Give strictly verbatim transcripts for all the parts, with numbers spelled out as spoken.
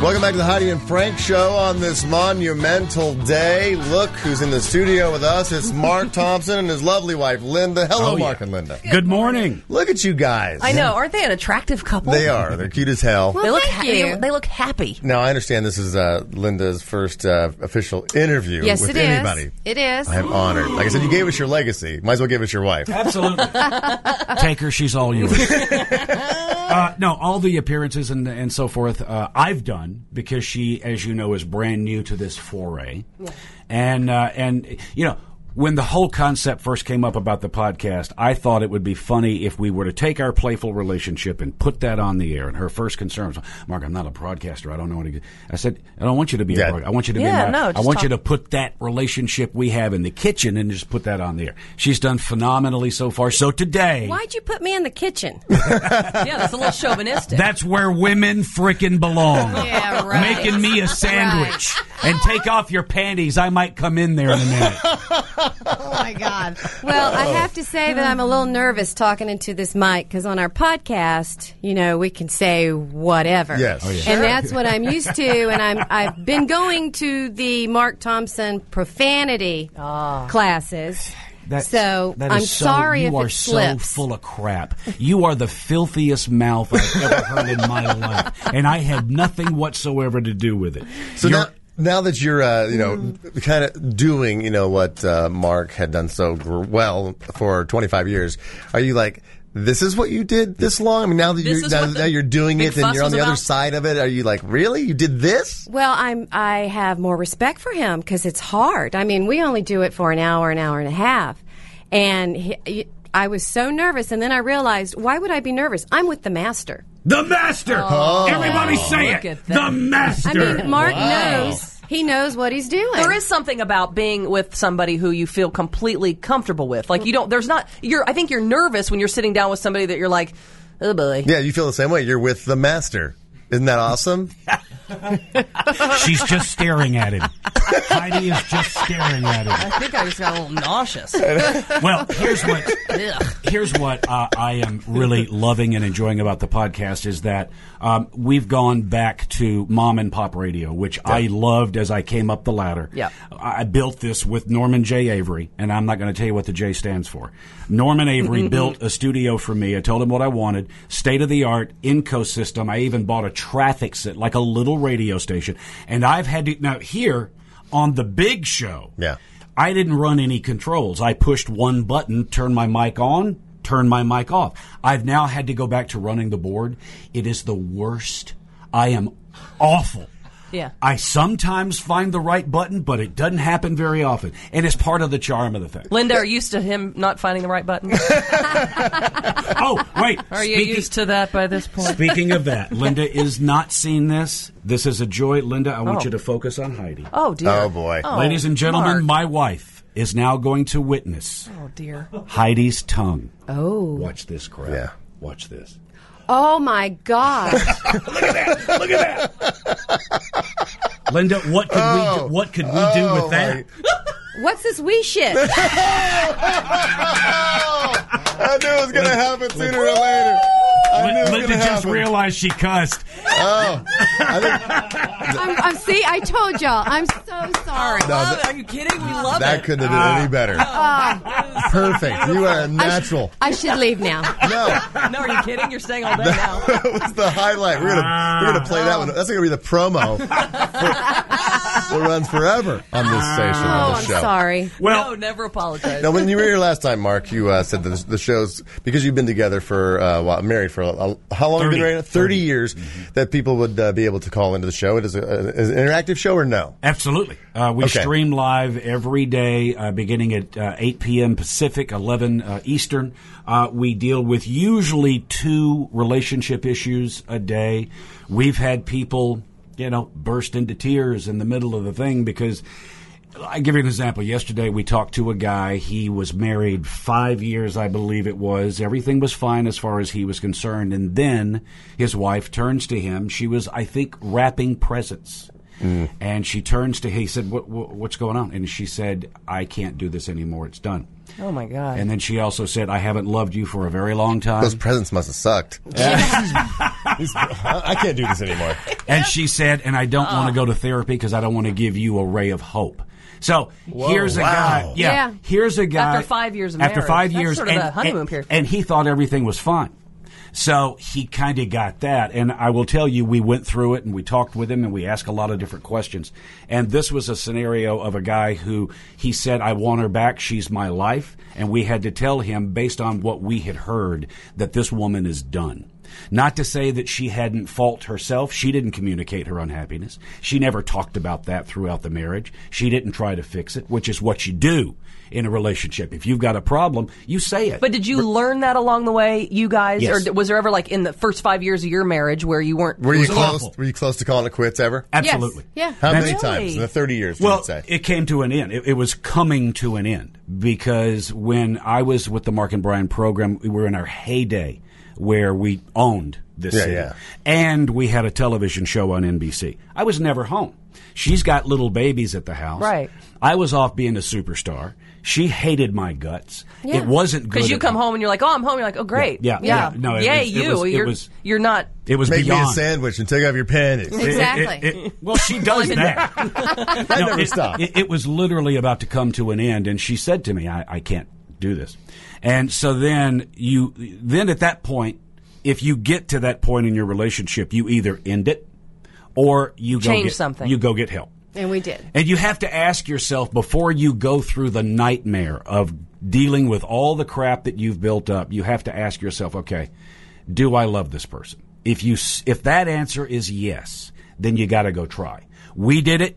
Welcome back to the Heidi and Frank Show on this monumental day. Look who's in the studio with us. It's Mark Thompson and his lovely wife, Linda. Hello, oh, yeah. Mark and Linda. Good, Good morning. Look at you guys. I know. Aren't they an attractive couple? They are. They're cute as hell. Well, they look ha- they, they look happy. Now, I understand this is uh, Linda's first uh, official interview yes, with it anybody. Is. It is. I am honored. Like I said, you gave us your legacy. Might as well give us your wife. Absolutely. Take her. She's all yours. Uh, no, all the appearances and and so forth uh, I've done because she, as you know, is brand new to this foray. Yeah. And, uh, and you know, when the whole concept first came up about the podcast, I thought it would be funny if we were to take our playful relationship and put that on the air. And her first concern was, Mark, I'm not a broadcaster. I don't know what to do. I said, I don't want you to be yeah. a broadcaster. I want you to yeah, be my, no, I want talk. you to put that relationship we have in the kitchen and just put that on the air. She's done phenomenally so far. So today... Why'd you put me in the kitchen? Yeah, that's a little chauvinistic. That's where women frickin' belong. Yeah, right. Making me a sandwich. Right. And take off your panties. I might come in there in a minute. Oh, my God. Well, I have to say that I'm a little nervous talking into this mic because on our podcast, you know, we can say whatever. Yes. Oh, yeah. And that's what I'm used to. And I'm, I've been going to the Mark Thompson profanity oh. classes. That's, so that I'm so, sorry you if are it so slips. full of crap. You are the filthiest mouth I've ever heard in my life, and I had nothing whatsoever to do with it. So You're, now, now that you're, uh, you know, mm. kind of doing, you know, what uh, Mark had done so gr- well for twenty-five years, are you like, this is what you did this long? I mean, now that you're, now, now you're doing it and you're on the about? other side of it, are you like, really? You did this? Well, I'm, I have more respect for him because it's hard. I mean, we only do it for an hour, an hour and a half. And he, he, I was so nervous, and then I realized, why would I be nervous? I'm with the master. The master! Oh. Everybody say Look it! at that. The master! I mean, Mark Wow. knows. He knows what he's doing. There is something about being with somebody who you feel completely comfortable with. Like, you don't, there's not, you're, I think you're nervous when you're sitting down with somebody that you're like, oh boy. Yeah, you feel the same way. You're with the master. Isn't that awesome? She's just staring at him. Heidi is just staring at him. I think I just got a little nauseous. Well, here's what here's what uh, I am really loving and enjoying about the podcast is that um, we've gone back to mom and pop radio, which yeah. I loved as I came up the ladder. Yeah. I built this with Norman J. Avery, and I'm not going to tell you what the J stands for. Norman Avery built a studio for me. I told him what I wanted, state-of-the-art, Inco system. I even bought a traffic set, like a little radio station. And I've had to, now here, on the big show, yeah. I didn't run any controls. I pushed one button, turned my mic on, turned my mic off. I've now had to go back to running the board. It is the worst. I am awful. Yeah. I sometimes find the right button, but it doesn't happen very often. And it's part of the charm of the thing. Linda, are you used to him not finding the right button? Oh, wait. Are you speaking, used to that by this point? Speaking of that, Linda is not seeing this. This is a joy. Linda, I want oh. you to focus on Heidi. Oh, dear. Oh, boy. Oh, Ladies and gentlemen, Mark. my wife is now going to witness Oh, dear. Heidi's tongue. Oh. Watch this crap. Yeah. Watch this. Oh, my God. Look at that. Look at that. Linda, what could oh. we do, what could we oh, do with that? What's this wee shit? I knew it was going to happen sooner or later. I knew it was Linda gonna just happen. realized she cussed. Oh. I think, I'm, I'm, see, I told y'all. I'm so sorry. No, Love that- it. Are you kidding? We love that it. couldn't have been any better. Uh, Perfect. You are a natural. I should leave now. No. No, are you kidding? You're staying all day now. That was the highlight. We're gonna we're gonna play that one. That's gonna be the promo for, that runs forever on this station Oh, on I'm this show. sorry. Well, no, never apologize. Now, when you were here last time, Mark, you uh, said that the, the shows, because you've been together for uh, well, married for a, a, how long have you been married? Thirty, thirty years. Mm-hmm. That people would uh, be able to call into the show. It is, a, a, is it an interactive show or no? absolutely. Uh, we Okay. stream live every day, uh, beginning at uh, eight p.m. Pacific, eleven uh, Eastern. Uh, we deal with usually two relationship issues a day. We've had people, you know, burst into tears in the middle of the thing because I give you an example. Yesterday we talked to a guy. He was married five years, I believe it was. Everything was fine as far as he was concerned. And then his wife turns to him. She was, I think, wrapping presents. Mm. And she turns to him. He said, what, what, what's going on? And she said, I can't do this anymore. It's done. Oh, my God. And then she also said, I haven't loved you for a very long time. Those presents must have sucked. I can't do this anymore. And she said, and I don't oh. want to go to therapy because I don't want to give you a ray of hope. So Whoa, here's a wow. guy. Yeah, yeah, here's a guy. After five years of after marriage. five That's years, sort of and, the honeymoon and, period. and he thought everything was fine. So he kind of got that. And I will tell you, we went through it and we talked with him and we asked a lot of different questions. And this was a scenario of a guy who he said, I want her back. She's my life. And we had to tell him, based on what we had heard, that this woman is done. Not to say that she hadn't fault herself. She didn't communicate her unhappiness. She never talked about that throughout the marriage. She didn't try to fix it, which is what you do in a relationship. If you've got a problem, you say it. But did you but, learn that along the way, you guys? Yes. Or was there ever, like, in the first five years of your marriage where you weren't... Were you close Were you close to calling it quits ever? Absolutely. Yes. How Yeah. many really? times in the thirty years, well, you say? It came to an end. It, it was coming to an end because when I was with the Mark and Brian program, we were in our heyday where we owned this yeah, city. Yeah. And we had a television show on N B C. I was never home. She's got little babies at the house. Right. I was off being a superstar. She hated my guts. Yeah. It wasn't good. Because you come home and you're like, oh, I'm home. You're like, oh, great. Yeah. yeah. yeah. yeah. No, it Yay, was, you. It was, you're, it was, you're not. It was Make beyond. me a sandwich and take off your panties. Exactly. It, it, it, well, she does that. I no, never it, stop. It, it was literally about to come to an end, and she said to me, I, I can't do this. And so then you, then at that point, if you get to that point in your relationship, you either end it or you go change get, something. You go get help. And we did. And you have to ask yourself before you go through the nightmare of dealing with all the crap that you've built up, you have to ask yourself, okay, do I love this person? If you, if that answer is yes, then you got to go try. We did it.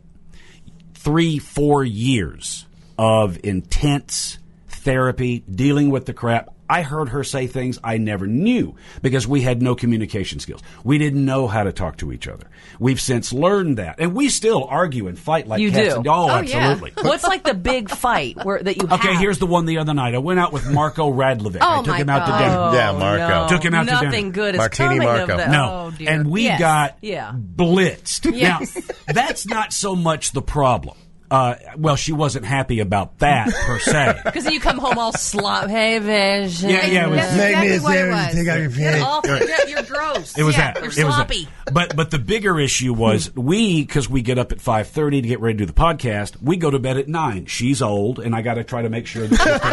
Three, four years of intense therapy, dealing with the crap. I heard her say things I never knew because we had no communication skills. We didn't know how to talk to each other. We've since learned that. And we still argue and fight like you cats do. and dogs. Oh, oh, absolutely. Yeah. What's like the big fight where that you Okay, have? here's the one the other night. I went out with Marco Radlovic. Oh, I took my him out to God. dinner. Oh, Yeah, Marco. no. Took him out to dinner. Nothing good is Martini coming Marco. of that. No. Oh, dear. And we Yes. got Yeah. blitzed. Yes. Now, that's not so much the problem. Uh, well, she wasn't happy about that per se. Because then you come home all slop. Hey, vision. Yeah, yeah, it was- That's Make me exactly a what it sandwich was. and take out your You're panties. awful. Yeah, you're gross. It was yeah, that. You're It was that. sloppy. But but the bigger issue was we, because we get up at five thirty to get ready to do the podcast, we go to bed at nine. She's old, and I got to try to make sure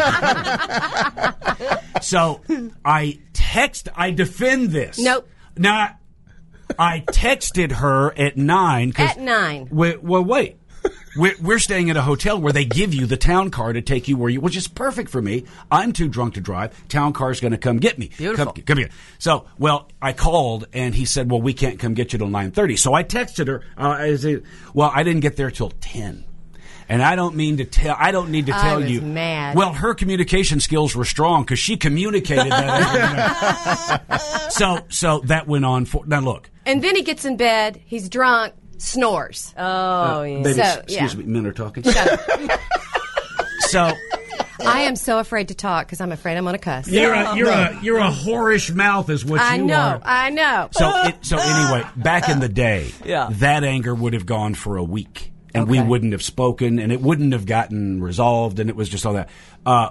that she's So I text, I defend this. Nope. Now, I texted her at nine. At nine. Well, well wait. We're, we're staying at a hotel where they give you the town car to take you where you, which is perfect for me. I'm too drunk to drive. Town car's going to come get me. Beautiful. Come, come here. So, well, I called and he said, well, we can't come get you till nine thirty. So I texted her. Uh, I said, well, I didn't get there till ten. And I don't mean to tell. I don't need to tell I was you. mad. Well, her communication skills were strong because she communicated that. so, so that went on for. Now look. And then he gets in bed. He's drunk. Snores. Oh, yeah. Baby, So, excuse yeah. me. Men are talking. Shut up. So. I am so afraid to talk because I'm afraid I'm going to cuss. You're a you're a you're a whorish mouth is what I you know. are. I know. So it, so anyway, back in the day, Yeah. that anger would have gone for a week, and Okay. we wouldn't have spoken, and it wouldn't have gotten resolved, and it was just all that. Uh,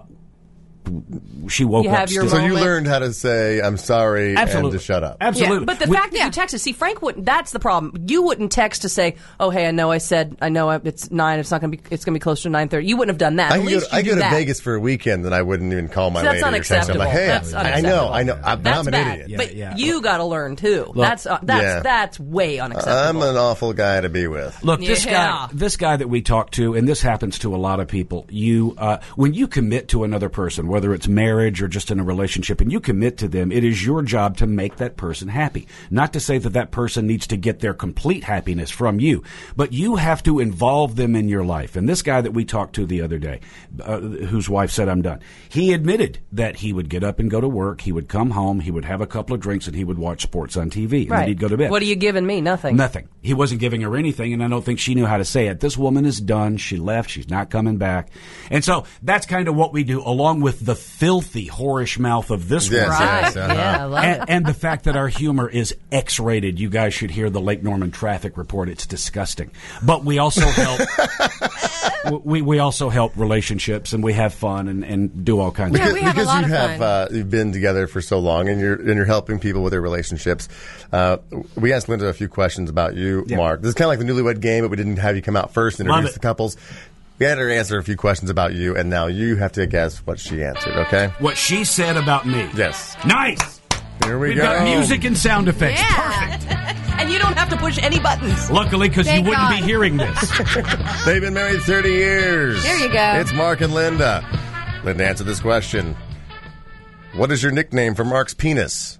she woke You up. have your still- So you moment. learned how to say, I'm sorry, Absolutely. and to shut up. Absolutely. Yeah, But the We- fact that yeah. you texted, see, Frank wouldn't. That's the problem. You wouldn't text to say, "Oh, hey, I know I said, I know it's nine. It's not going to be. It's going to be closer to nine thirty." You wouldn't have done that. I At could least go, you I do go to that. Vegas for a weekend, and I wouldn't even call my See, that's lady or text her. I'm unacceptable. like, hey, That's I, I unacceptable. know, I know. I'm, That's I'm an bad. idiot. Yeah, but yeah. you got to learn too. that's uh, that's Yeah. that's way unacceptable. I'm an awful guy to be with. Look, this Yeah. guy, this guy that we talk to, and this happens to a lot of people. You, uh, when you commit to another person, whether it's marriage or just in a relationship, and you commit to them, it is your job to make that person happy. Not to say that that person needs to get their complete happiness from you, but you have to involve them in your life. And this guy that we talked to the other day, uh, whose wife said, "I'm done," he admitted that he would get up and go to work. He would come home. He would have a couple of drinks, and he would watch sports on T V. And right. then he'd go to bed. What are you giving me? Nothing. Nothing. He wasn't giving her anything, and I don't think she knew how to say it. This woman is done. She left. She's not coming back. And so that's kind of what we do, along with with the filthy, whorish mouth of this Yes, one. Right. yes, uh-huh. Yeah, I love And, it. and the fact that our humor is X-rated. You guys should hear the Lake Norman traffic report. It's disgusting. But we also help. we we also help relationships, and we have fun and, and do all kinds Yeah, of. we have a because lot you of have fun. uh, you've been together for so long, and you're and you're helping people with their relationships. Uh, we asked Linda a few questions about you, Yeah. Mark. This is kind of like the Newlywed Game, but we didn't have you come out first and Love introduce it. the couples. We had her answer a few questions about you, and now you have to guess what she answered. Okay? What she said about me. Yes. Nice. Here we We've go. got music and sound effects. Yeah. Perfect. And you don't have to push any buttons. Luckily, because you Thank wouldn't God. be hearing this. They've been married thirty years. There you go. It's Mark and Linda. Linda, answer this question. What is your nickname for Mark's penis?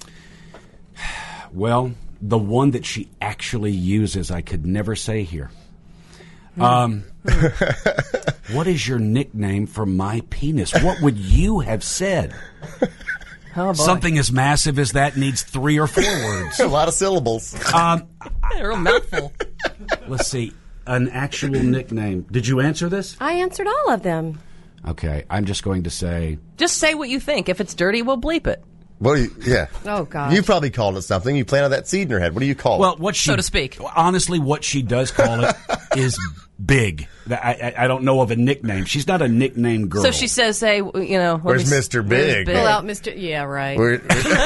Well, the one that she actually uses, I could never say here. Um, what is your nickname for my penis? What would you have said? Oh, boy. Something as massive as that needs three or four words. A lot of syllables. Um, A real mouthful. let's see. An actual nickname. Did you answer this? I answered all of them. Okay, I'm just going to say. Just say what you think. If it's dirty, we'll bleep it. What do you, yeah. Oh, gosh. You probably called it something. You planted that seed in her head. What do you call Well, it? what she, So to speak. Honestly, what she does call it is big. I, I, I don't know of a nickname. She's not a nickname girl. So she says, say, you know. let Where's me s- Mister Big? Pull out Mister Yeah, right. We're-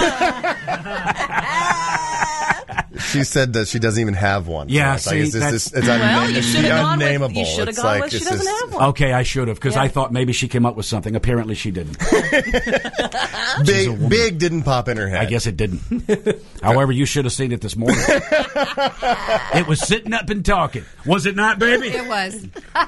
she said that she doesn't even have one. Yeah, it's like, see, it's, just- that's- it's, it's Well, unna- you it's should have gone with, unnameable. you should have It's gone like, with she it's doesn't just- have one. Okay, I should have, because Yeah. I thought maybe she came up with something. Apparently she didn't. Big, big didn't pop in her head. I guess it didn't. However, you should have seen it this morning. It was sitting up and talking. Was it not, baby? It was.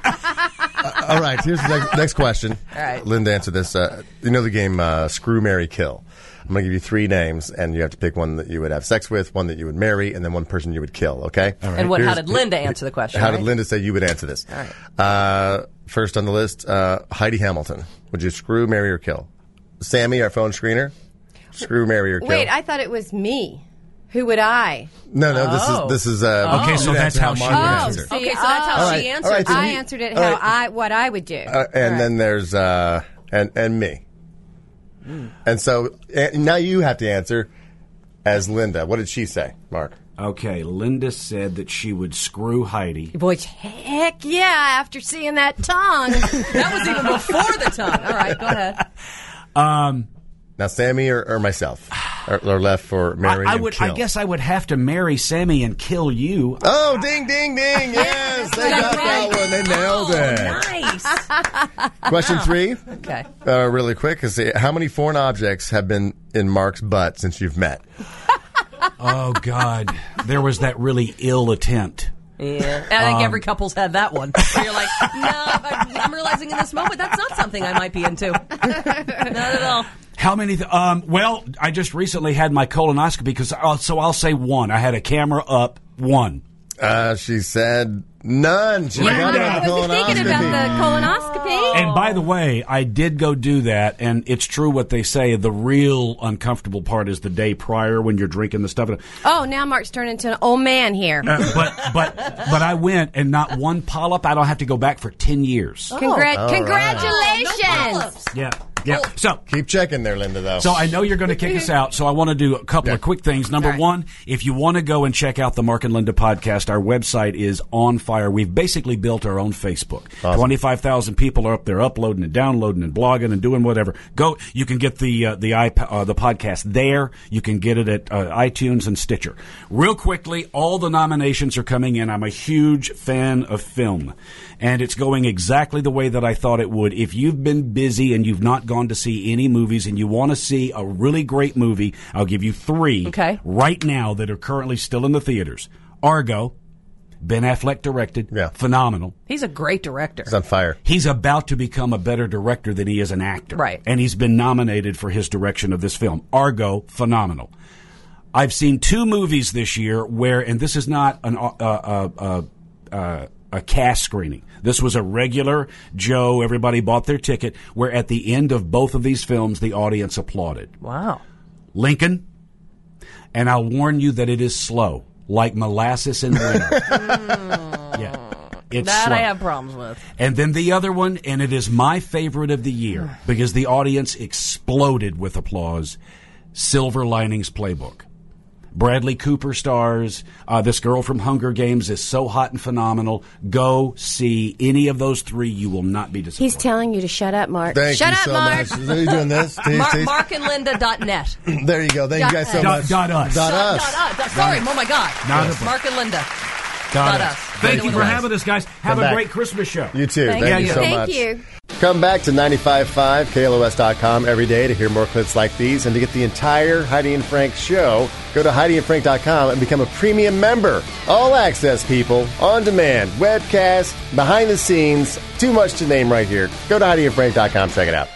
All right, here's the next, next question. All right. Linda, answer this. Uh, you know the game uh, Screw, Marry, Kill. I'm going to give you three names, and you have to pick one that you would have sex with, one that you would marry, and then one person you would kill, okay? All right. And what? How Here's- did Linda answer the question? How right? did Linda say you would answer this? All right. Uh, first on the list, uh, Heidi Hamilton. Would you screw, marry, or kill? Sammy, our phone screener. Screw, marry, or kill. Wait, I thought it was me. Who would I? no, no. This Oh. is this is. Uh, Okay, so you'd that's answer how Mark she would answered. answer. see, Okay, so that's how oh, she All right, answered. all right, so I you- answered it all how right. I what I would do. Uh, and then there's uh, and and me. And so and now you have to answer as Linda. What did she say, Mark? Okay, Linda said that she would screw Heidi. Which, heck yeah, after seeing that tongue. That was even before the tongue. All right, go ahead. Um, Now, Sammy or, or myself, or, or left for I, marry I and would. kill. I guess I would have to marry Sammy and kill you. Oh, ding, ding, ding! Yes, they got that one. They nailed it. Nice. Question three, Okay. uh, really quick. Is uh, how many foreign objects have been in Mark's butt since you've met? Oh God, there was that really ill attempt. Yeah. And I think every couple's had that one. Where you're like, no, I'm, I'm realizing in this moment that's not something I might be into. Not at all. How many? Th- um, well, I just recently had my colonoscopy, because I'll, so I'll say one. I had a camera up. One. Uh, she said none. She Yeah, forgot I about the was thinking about colonoscopy. the colonoscopy. And by the way, I did go do that, and it's true what they say. The real uncomfortable part is the day prior when you're drinking the stuff. Oh, now Mark's turned into an old man here. Uh, but but but I went, and not one polyp. I don't have to go back for ten years. Congra- all right. congratulations. Yeah, yeah. So. Keep checking there, Linda, though. So I know you're going to kick us out, so I want to do a couple Yeah. of quick things. Number one, if you want to go and check out the Mark and Linda podcast, our website is on fire. We've basically built our own Facebook. Awesome. twenty-five thousand people are up there uploading and downloading and blogging and doing whatever. Go. You can get the uh, the iP- uh, the podcast there. You can get it at uh, iTunes and Stitcher. Real quickly, all the nominations are coming in. I'm a huge fan of film, and it's going exactly the way that I thought it would. If you've been busy and you've not gone to see any movies and you want to see a really great movie, I'll give you three Okay. right now that are currently still in the theaters. Argo, Ben Affleck directed, Yeah. phenomenal. He's a great director. it's on fire. He's about to become a better director than he is an actor. Right. And he's been nominated for his direction of this film. Argo, phenomenal. I've seen two movies this year where, and this is not an uh, uh, uh, uh, a cast screening. This was a regular Joe, everybody bought their ticket, where at the end of both of these films, the audience applauded. Wow. Lincoln, and I'll warn you that it is slow, like molasses in winter. Yeah. It's that slow. I have problems with. And then the other one, and it is my favorite of the year because the audience exploded with applause, Silver Linings Playbook. Bradley Cooper stars. Uh, this girl from Hunger Games is so hot and phenomenal. Go see any of those three. You will not be disappointed. He's telling you to shut up, Mark. Thank shut you up, so Mark. much. Are you doing this? Tease, Mar- tease. mark and linda dot net. There you go. Thank Dot you guys so dot, much. dot us. Dot Dot, us. dot, dot, sorry, oh my God. Not Yes. a- Mark and Linda. Dot Dot us. us. Thank Linda you for with us. having us, guys. Have Come a back. great Christmas show. You too. Thank Thank, you. you so Thank much. you. Come back to ninety-five point five K L O S dot com every day to hear more clips like these and to get the entire Heidi and Frank show. Go to Heidi and Frank dot com and become a premium member. All access, people, on demand, webcast, behind the scenes. Too much to name right here. Go to Heidi and Frank dot com. Check it out.